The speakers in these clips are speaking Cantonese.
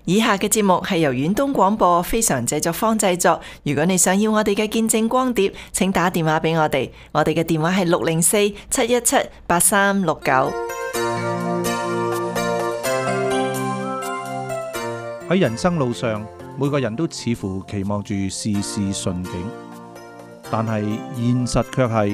以下嘅節目係由遠東廣播非常製作坊製作。如果你想要我哋嘅見證光碟，請打電話俾我哋。我哋嘅電話係604-717-8369。 喺人生路上，每個人都似乎期望住事事順境，但係現實卻係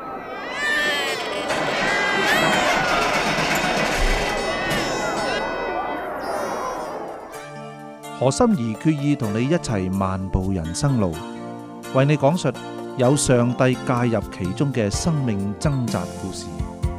何心怡決意同你一齊漫步人生路，為你講述有上帝介入其中嘅生命掙扎故事。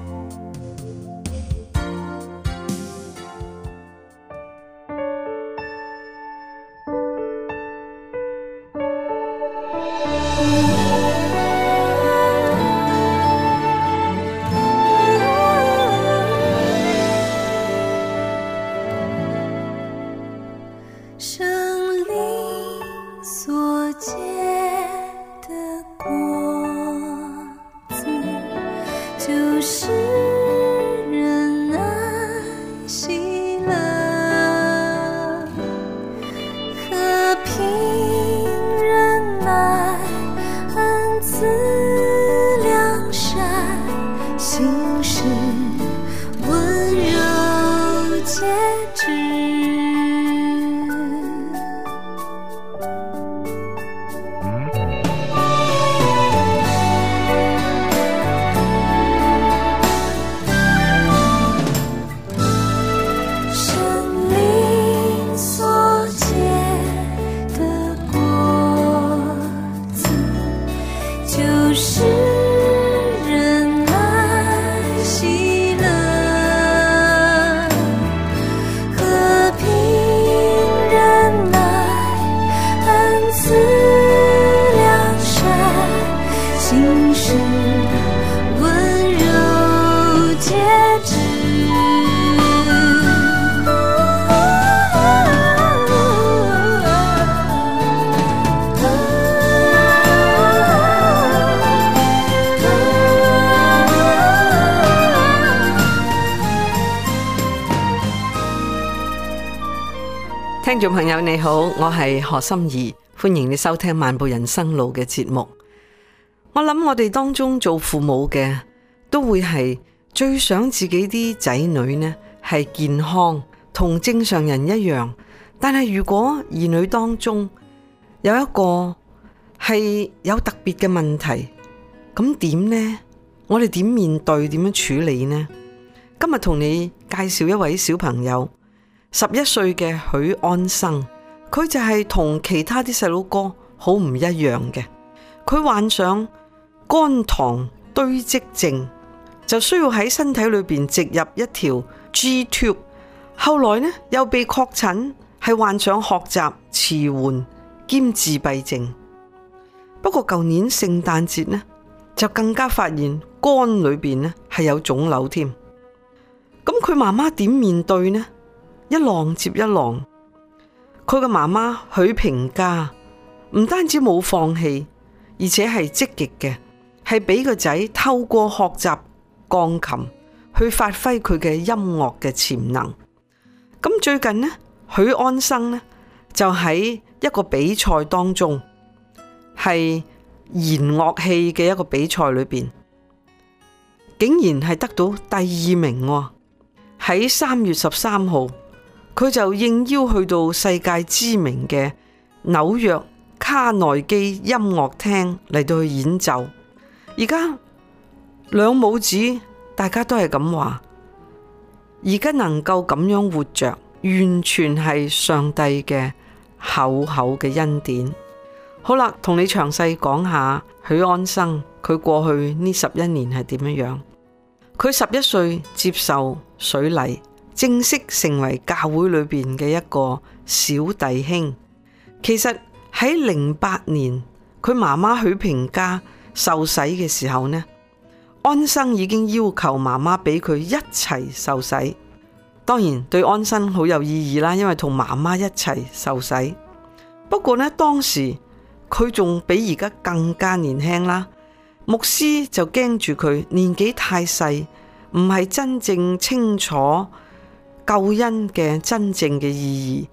聽眾朋友你好，我係何心怡，歡迎你收聽漫步人生路嘅節目。我諗我哋當中做父母嘅都會係最想自己啲仔女呢係健康同正常人一樣，但係如果兒女當中有一個係有特別嘅問題，咁點呢？我哋點面對，點樣處理呢？今日同你介紹一位小朋友，11歲嘅許安生，佢就係同其他啲細佬哥好唔一樣嘅。佢患上肝糖堆積症，就需要喺身體裏邊植入一條 G tube。後來呢又被確診係患上學習遲緩兼自閉症。不過舊年聖誕節呢就更加發現肝裏邊呢係有腫瘤添。咁佢媽媽點面對呢？一浪接一浪，佢嘅媽媽許平嘉唔單止冇放棄，而且係積極嘅，係俾個仔透過學習鋼琴去發揮佢嘅音樂嘅潛能。咁最近呢，許安生呢就喺一個比賽當中，係弦樂器嘅一個比賽裏邊，竟然係得到第2名喎。喺3月13號。佢就應邀去到世界知名嘅紐約卡內基音樂廳嚟到去演奏。而家兩母子大家都係咁話，而家能夠咁樣活着，完全係上帝嘅厚厚嘅恩典。好啦，同你詳細講下許安生佢過去呢11年係點樣。佢11歲接受水禮，正式成為教會裏邊嘅一個小弟兄。其實喺08年，佢媽媽許平嘉受洗嘅時候呢，安生已經要求媽媽俾佢一齊受洗。當然對安生好有意義啦，因為同媽媽一齊受洗。不過呢，當時佢仲比而家更加年輕啦。牧師就驚住佢年紀太細，唔係真正清楚救恩嘅真正嘅意義，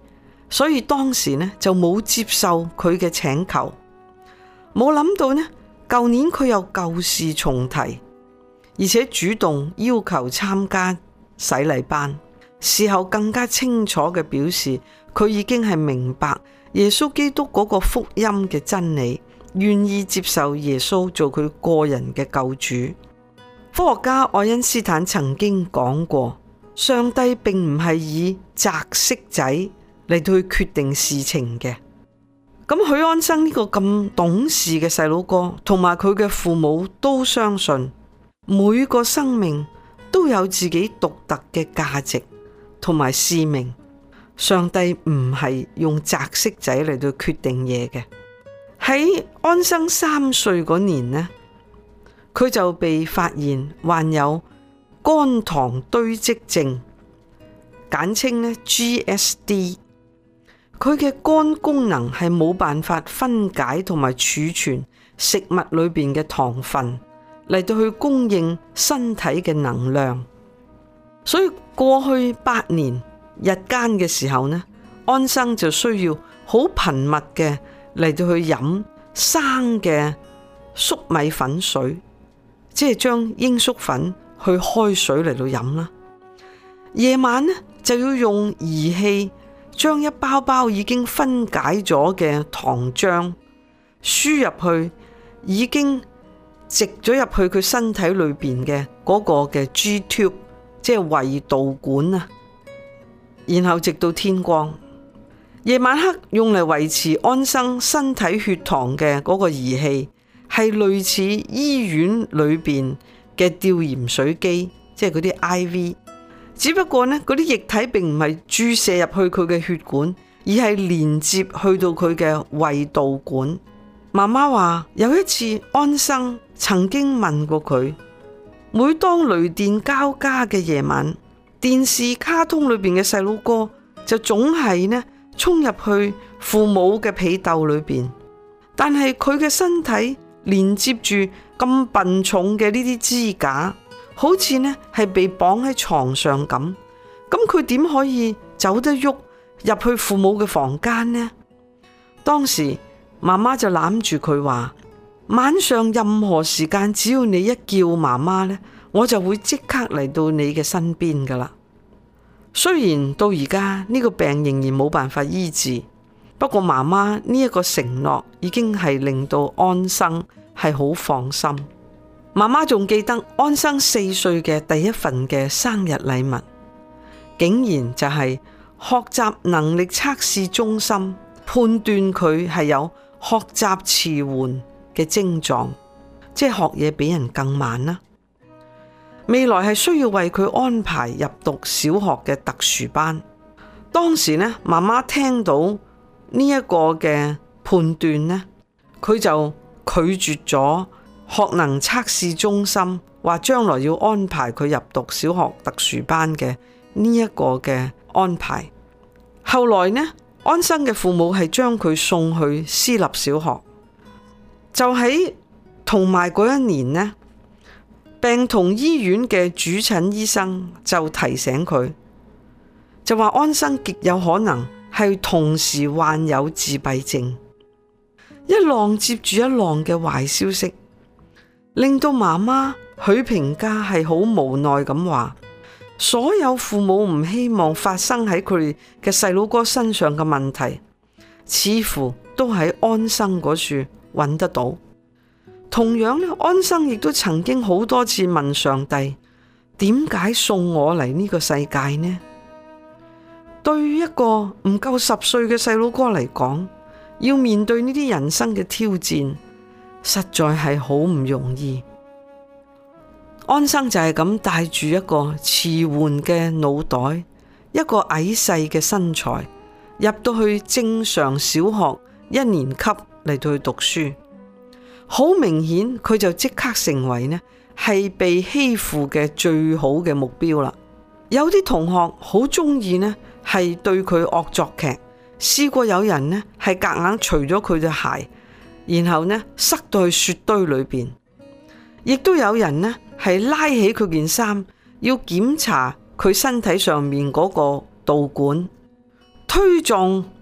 所以當時呢就冇接受佢嘅請求。冇諗到呢，舊年佢又舊事重提，而且主動要求參加洗禮班。事後更加清楚嘅表示，佢已經係明白耶穌基督嗰個福音嘅真理，願意接受耶穌做佢個人嘅救主。科學家愛因斯坦曾經講過，上帝並唔係以擲骰仔嚟到去決定事情嘅。咁許安生呢個咁懂事嘅細佬哥，同埋佢嘅父母都相信，每個生命都有自己獨特嘅價值同埋使命。上帝唔係用擲骰仔嚟到決定嘢嘅。喺安生3歲嗰年呢，佢就被發現患有肝糖堆積症，簡稱呢 GSD。佢嘅肝功能係冇辦法分解同埋儲存食物裏邊嘅糖分嚟到去供應身體嘅能量。所以過去8年日間嘅時候呢，安生就需要好頻密嘅嚟到去飲生嘅粟米粉水，即係將鷹粟粉去開水嚟到飲啦。夜晚呢就要用儀器將一包包已經分解咗嘅糖漿輸入去已經植咗入去佢身體裏邊嘅嗰個嘅 G tube， 即係胃導管啊。然後直到天光，夜晚黑用嚟維持安生身體血糖嘅嗰個儀器係類似醫院裏邊嘅吊鹽水機，即係嗰啲 IV。只不過呢，嗰啲液體並唔係注射入去佢嘅血管，而係連接去到佢嘅胃導管。媽媽話有一次安生曾經問過佢，每當雷電交加嘅夜晚，電視卡通裏邊嘅細佬哥就總係呢衝入去父母嘅被竇裏邊，但係佢嘅身體連接住咁笨重嘅呢啲支架，好似呢係被綁喺床上咁，咁佢點可以走得喐入去父母嘅房間呢？當時媽媽就攬住佢話，晚上任何時間只要你一叫媽媽呢，我就會即刻嚟到你嘅身邊噶啦。雖然到而家呢個病仍然冇辦法醫治，不過媽媽呢一個承諾已經係令到安生係好放心。媽媽仲記得安生4歲嘅第一份嘅生日禮物，竟然就係學習能力測試中心判斷佢係有學習遲緩嘅症狀，即係學嘢比人更慢啦。未來係需要為佢安排入讀小學嘅特殊班。當時呢，媽媽聽到呢一個嘅判斷呢，佢就拒絕咗學能測試中心話將來要安排佢入讀小學特殊班嘅呢一個嘅安排。後來呢，安生嘅父母係將佢送去私立小學。就喺同埋嗰一年呢，病童醫院嘅主診醫生就提醒佢，就話安生極有可能係同時患有自閉症。一浪接住一浪嘅壞消息，令到媽媽許平家係好無奈咁話，所有父母唔希望發生喺佢哋嘅細佬哥身上嘅問題，似乎都喺安生嗰處揾得到。同樣咧，安生亦都曾經好多次問上帝，點解送我嚟呢個世界呢？對於一個唔夠10歲嘅細佬哥嚟講，要面對呢啲人生嘅挑戰，實在係好唔容易。安生就係咁帶住一個遲緩嘅腦袋，一個矮細嘅身材，入到去正常小學1年級嚟到去讀書。好明顯，佢就即刻成為呢係被欺負嘅最好嘅目標啦。有啲同學好中意呢係對佢惡作劇，試過有人呢係夾硬除咗佢對鞋，然後呢塞到去雪堆裏邊，亦都有人呢係拉起佢件衫，要檢查佢身體上面嗰個導管，推撞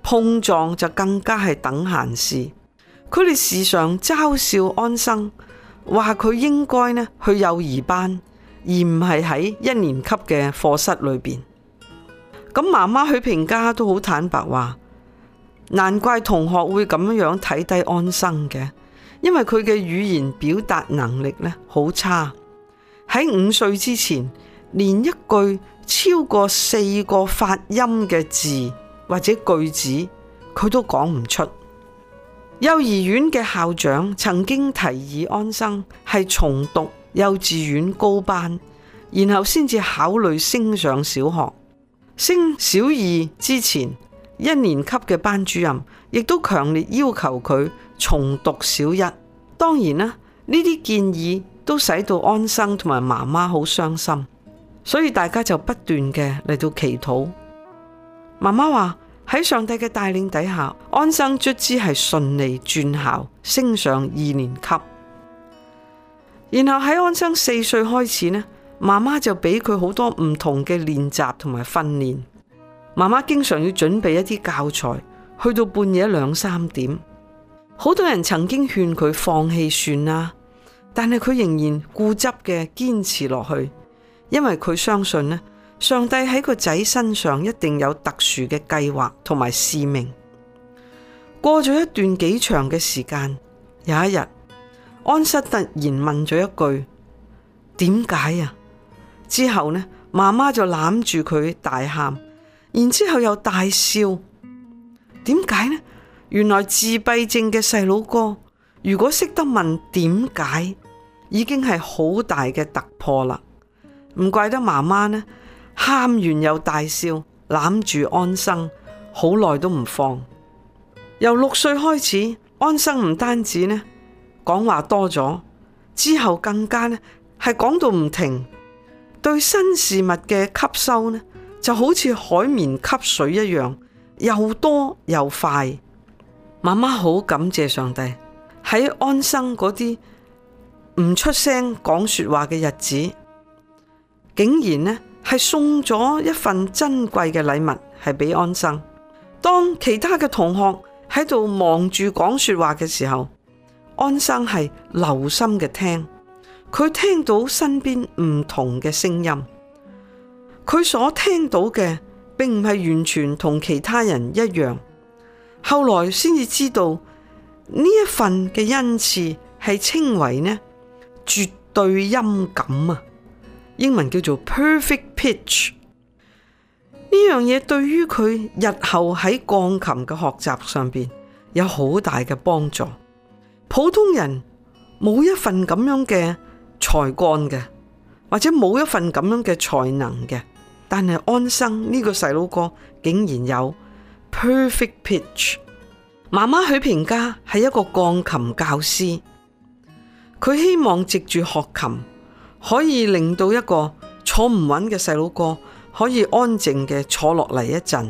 碰撞就更加係等閒事。佢哋時常嘲笑安生，話佢應該呢去幼兒班，而唔係喺1年級嘅課室裏邊。咁媽媽許平家都好坦白話，難怪同學會咁樣睇低安生嘅，因為佢嘅語言表達能力呢好差，喺5歲之前，連一句超過4個發音嘅字或者句子，佢都講唔出。幼兒園嘅校長曾經提議安生係重讀幼稚園高班，然後先至考慮升上小學。升小2之前，1年級嘅班主任亦都強烈要求佢重讀小1。當然啦，呢啲建議都使到安生同埋媽媽好傷心，所以大家就不斷嘅嚟到祈禱。媽媽話喺上帝嘅帶領底下，安生卒之係順利轉校，升上2年級。然後喺安生4歲開始呢，媽媽就俾佢好多唔同嘅練習同埋訓練。媽媽經常要準備一啲教材，去到半夜2、3點。好多人曾經勸佢放棄算啦，但係佢仍然固執嘅堅持落去，因為佢相信呢，上帝喺個仔身上一定有特殊嘅計劃同埋使命。過咗一段幾長嘅時間，有一日，安生突然問咗一句：點解啊？之後呢，媽媽就攬住佢大喊，然之後又大笑。點解呢？原來自閉症嘅細佬哥，如果識得問點解，已經係好大嘅突破啦。唔怪得媽媽呢，喊完又大笑，攬住安生，好耐都唔放。由6歲開始，安生唔單止呢講話多咗，之後更加呢係講到唔停。對新事物嘅吸收呢，就好似海綿吸水一樣，又多又快。媽媽好感謝上帝，喺安生嗰啲唔出聲講說話嘅日子，竟然呢係送咗一份珍貴嘅禮物係俾安生。當其他嘅同學喺度忙住講說話嘅時候，安生係留心嘅聽。佢聽到身邊唔同嘅聲音，佢所聽到嘅並唔係完全同其他人一樣。後來先至知道呢一份嘅恩賜係稱為呢絕對音感啊，英文叫做 perfect pitch。呢樣嘢對於佢日後喺鋼琴嘅學習上邊有好大嘅幫助。普通人冇一份咁樣嘅才幹嘅，或者冇一份咁樣嘅才能嘅，但係安生呢個細佬哥竟然有 perfect pitch。媽媽許平家係一個鋼琴教師，佢希望藉住學琴可以令到一個坐唔穩嘅細佬哥可以安靜嘅坐落嚟一陣。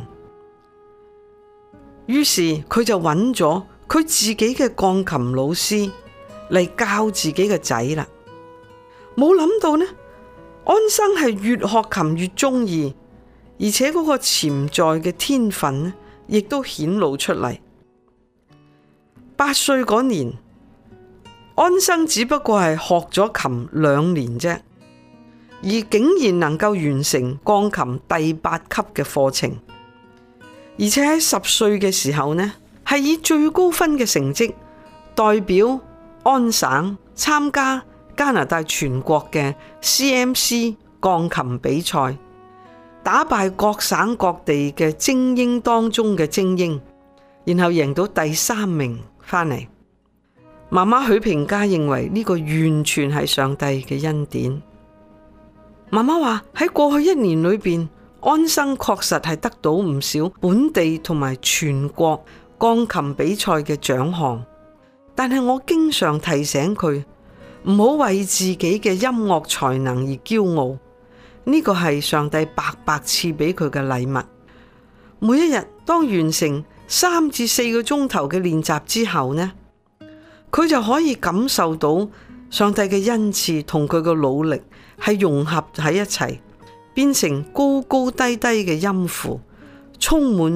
於是佢就揾咗佢自己嘅鋼琴老師嚟教自己嘅仔啦。冇諗到呢，安生係越學琴越中意，而且嗰個潛在嘅天分呢，亦都顯露出嚟。8歲嗰年，安生只不過係學咗琴2年啫，而竟然能夠完成鋼琴第8級嘅課程，而且喺10歲嘅時候呢，係以最高分嘅成績代表安省參加加拿大全國嘅 CMC 鋼琴比賽，打敗各省各地嘅精英當中嘅精英，然後贏到第3名翻嚟。媽媽許平家認為呢個完全係上帝嘅恩典。媽媽話喺過去1年裏邊，安生確實係得到唔少本地同埋全國鋼琴比賽嘅獎項，但係我經常提醒佢唔好為自己嘅音樂才能而驕傲，呢個係上帝白白賜俾佢嘅禮物。每一日當完成3至4個鐘頭嘅練習之後呢，佢就可以感受到上帝嘅恩賜同佢嘅努力係融合喺一齊，變成高高低低嘅音符，充滿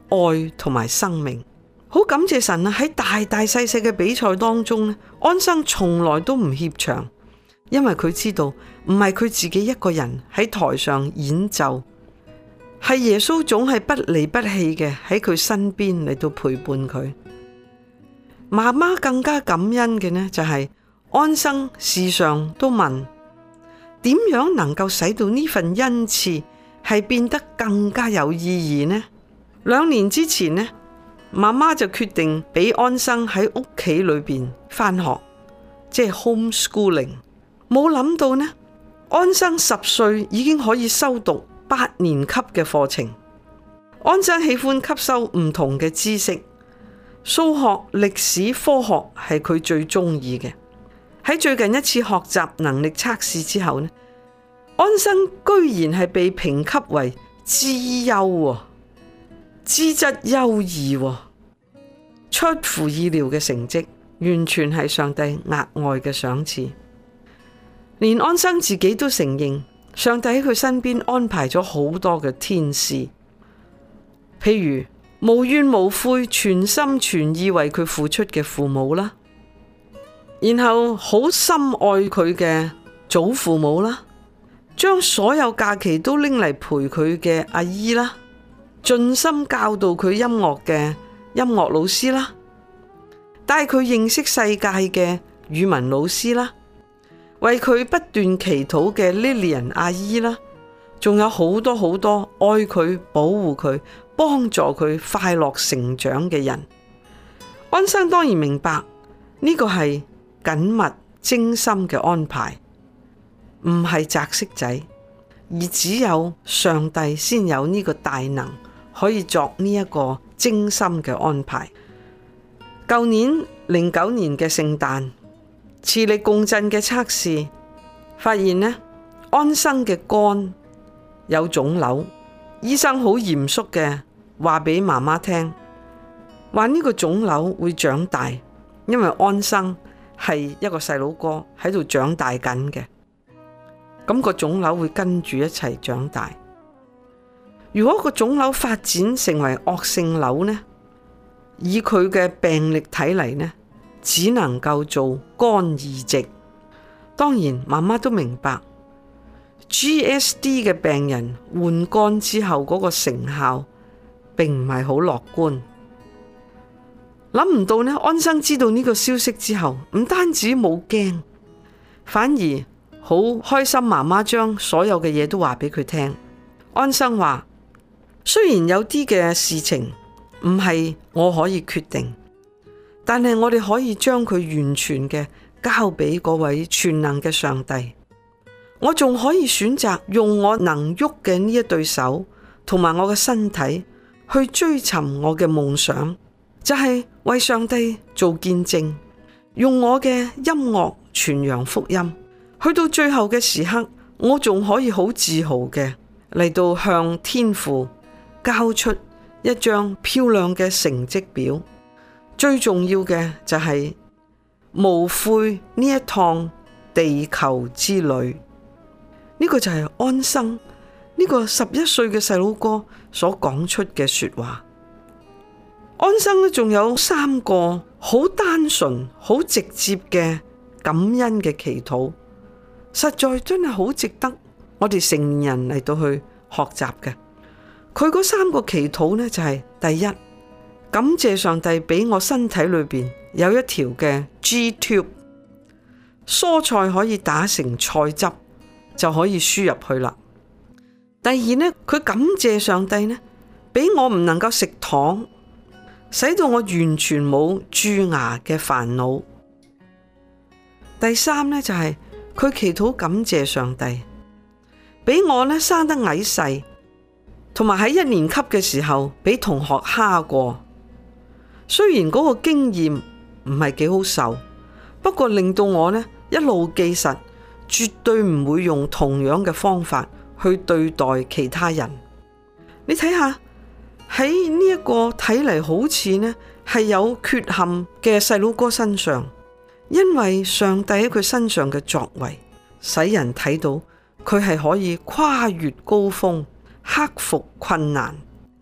愛同埋生命。好感謝神啊！喺大大細細嘅比賽當中咧，安生從來都唔怯場，因為佢知道唔係佢自己一個人喺台上演奏，係耶穌總係不離不棄嘅喺佢身邊嚟到陪伴佢。媽媽更加感恩嘅呢，就係安生時常都問點樣能夠使到呢份恩賜係變得更加有意義呢？2年之前呢，媽媽就決定俾安生喺屋企裏邊返學，即係 homeschooling。冇諗到呢，安生10歲已經可以修讀8年級嘅課程。安生喜歡吸收唔同嘅知識，數學、歷史、科學係佢最中意嘅。喺最近一次學習能力測試之後呢，安生居然係被評級為資優，資質優異，出乎意料嘅成績，完全係上帝額外嘅賞賜。連安生自己都承認，上帝喺佢身邊安排咗好多嘅天使，譬如無怨無悔、全心全意為佢付出嘅父母啦，然後好深愛佢嘅祖父母啦，將所有假期都拎嚟陪佢嘅阿姨啦，盡心教導佢音樂嘅音樂老師啦，帶佢認識世界嘅語文老師啦，為佢不斷祈禱嘅 Lillian 阿姨啦，仲有好多好多愛佢、保護佢、幫助佢快樂成長嘅人。安生當然明白呢個係緊密精心嘅安排，唔係擲骰仔，而只有上帝先有呢個大能可以作呢一個精心嘅安排。舊年09年嘅聖誕，磁力共振嘅測試發現呢，安生嘅肝有腫瘤，醫生好嚴肅嘅話俾媽媽聽，話呢個腫瘤會長大，因為安生係一個細佬哥喺度長大緊嘅，咁個腫瘤會跟住一齊長大。如果個腫瘤發展成為惡性瘤呢，以佢嘅病歷睇嚟呢，只能夠做肝移植。當然媽媽都明白 GSD 嘅病人換肝之後嗰個成效並唔係好樂觀。諗唔到呢，安生知道呢個消息之後，唔單止冇驚，反而好開心。媽媽將所有嘅嘢都話俾佢聽。安生話，雖然有啲嘅事情唔係我可以決定，但係我哋可以將佢完全嘅交俾嗰位全能嘅上帝。我仲可以選擇用我能喐嘅呢一對手同埋我嘅身體去追尋我嘅夢想，就係為上帝做見證，用我嘅音樂傳揚福音。去到最後嘅時刻，我仲可以好自豪嘅嚟到向天父交出一張漂亮嘅成績表。最重要嘅就係無悔呢一趟地球之旅。呢個就係安生呢個11歲嘅細佬哥所講出嘅說話。安生呢仲有3個好單純、好直接嘅感恩嘅祈禱，實在真係好值得我哋成年人嚟到去學習嘅。佢嗰3個祈禱呢，就係第一，感謝上帝俾我身體裏邊有一條嘅 G-tube， 蔬菜可以打成菜汁就可以輸入去啦。第二呢，佢感謝上帝呢，俾我唔能夠食糖，使到我完全冇蛀牙嘅煩惱。第三呢，就係佢祈禱感謝上帝俾我呢生得矮細，同埋喺1年級嘅時候俾同學蝦過。雖然嗰個經驗唔係幾好受，不過令到我呢一路記實，絕對唔會用同樣嘅方法去對待其他人。你睇下喺呢一個睇嚟好似呢係有缺陷嘅細佬哥身上，因為上帝喺佢身上嘅作為，使人睇到佢係可以跨越高峰，克服困難。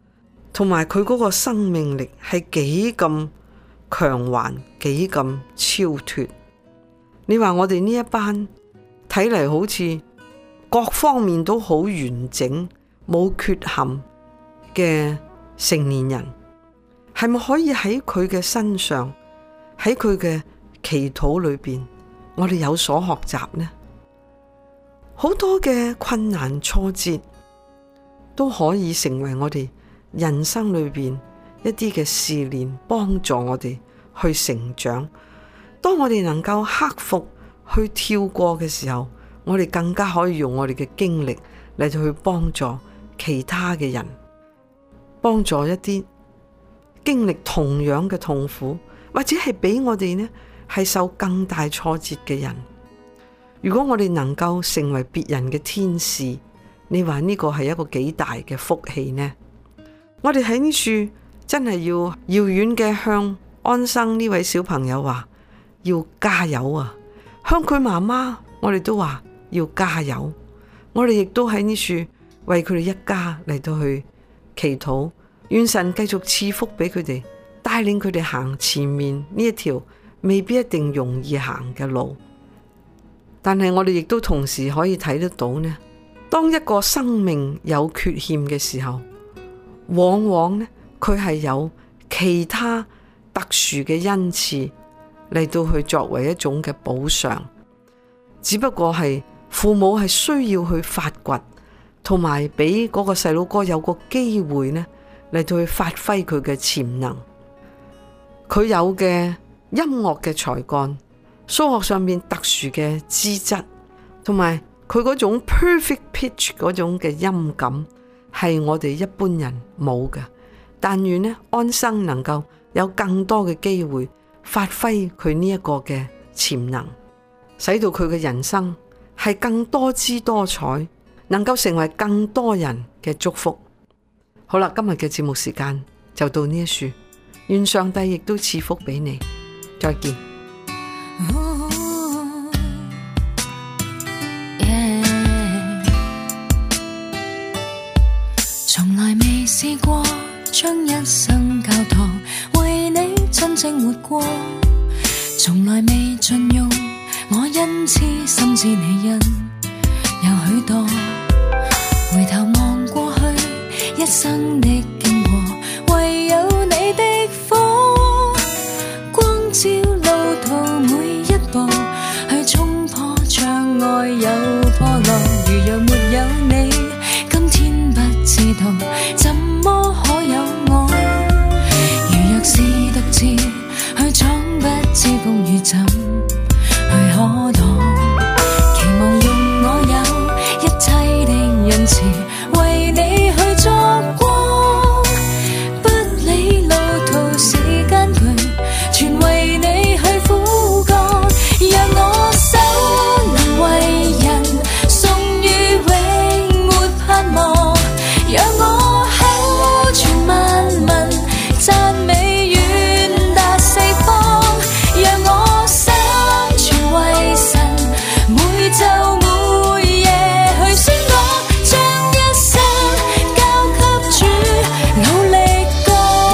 同埋佢嗰個生命力係幾咁強橫，幾咁超脱。你話我哋呢一班睇嚟好似各方面都好完整，冇缺陷嘅成年人，係咪可以喺佢嘅身上，喺佢嘅祈禱裏邊，我哋有所學習呢？好多嘅困難挫折都可以成為我哋人生裏邊一啲嘅試煉，幫助我哋去成長。當我哋能夠克服去跳過嘅時候，我哋更加可以用我哋嘅經歷嚟到去幫助其他嘅人，幫助一啲經歷同樣嘅痛苦，或者係比我哋呢係受更大挫折嘅人。如果我哋能夠成為別人嘅天使，你話呢個係一個幾大嘅福氣呢？我哋喺呢處真係要遙遠嘅向安生呢位小朋友話要加油啊！向佢媽媽我哋都話要加油。我哋亦都喺呢處為佢哋一家嚟到去祈禱，願神繼續賜福俾佢哋，帶領佢哋行前面呢一條未必一定容易行嘅路。但係我哋亦都同時可以睇得到呢，當一個生命有缺陷嘅時候，往往呢佢係有其他特殊嘅恩賜嚟到去作為一種嘅補償，只不過係父母係需要去發掘，同埋俾嗰個細佬哥有個機會呢嚟到去發揮佢嘅潛能，佢有嘅音樂嘅才幹，數學上面特殊嘅資質，同埋佢嗰種 perfect pitch 嗰種嘅音感係我哋一般人冇嘅。但願呢安生能夠有更多嘅機會發揮佢呢一個嘅潛能，使到佢嘅人生係更多姿多彩，能夠成為更多人嘅祝福。好啦，今日嘅節目時間就到呢一處，願上帝亦都賜福俾你，再見。 從來未試過將一生交託為你真正活過，從來未盡用我恩賜，深知你恩有許多。回頭望過去一生的經過，唯有你的火光照路途每一步，去衝破障礙有破落。如若沒有你，今天不知道怎麼可有我。如若是獨自去闖，不知風雨怎去可擋。期望用我有一切的恩賜，為你去作光，不理路途時間距，全為你去苦幹。讓我手能為人送於永沒盼望，讓我口傳萬民讚美遠達四方，讓我心全為神每晝每夜去宣講，將一生交給主努力幹。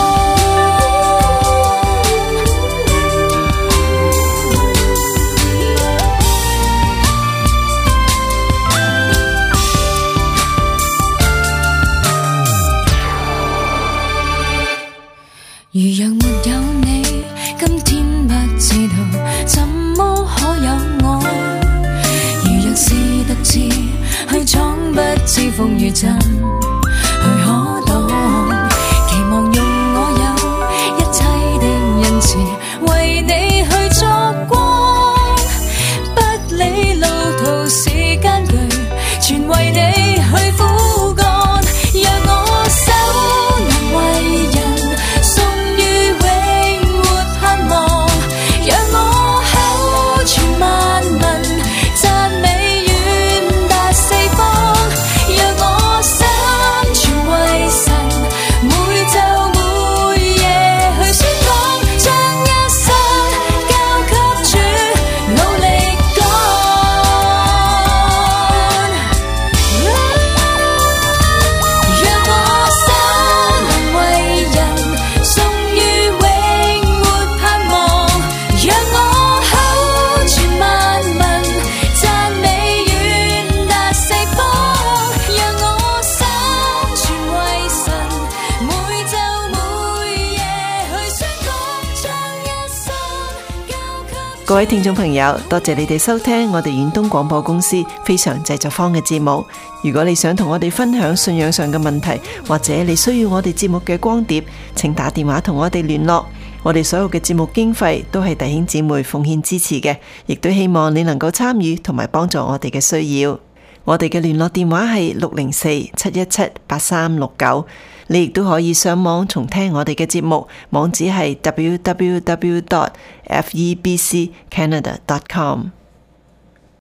如若沒有你，今天不知道怎麼可有我。如若是獨自去闖，不知風雨怎去可擋。期望用我有一切的恩賜，為你去作光，不理路途時間距，全為你去苦幹。讓我手能為人送於永沒盼望，讓我口傳萬民讚美遠達四方，讓我心各位聽眾朋友，多謝你哋收聽我哋遠東廣播公司非常製作坊嘅節目。如果你想同我哋分享信仰上嘅問題，或者你需要我哋節目嘅光碟，請打電話同我哋聯絡。我哋所有嘅節目經費都係弟兄姊妹奉獻支持嘅，亦都希望你能夠參與同埋幫助我哋嘅需要。我哋嘅聯絡電話係604-717-8369，你亦都可以上網重聽我哋嘅節目，網址係www.febccanada.com。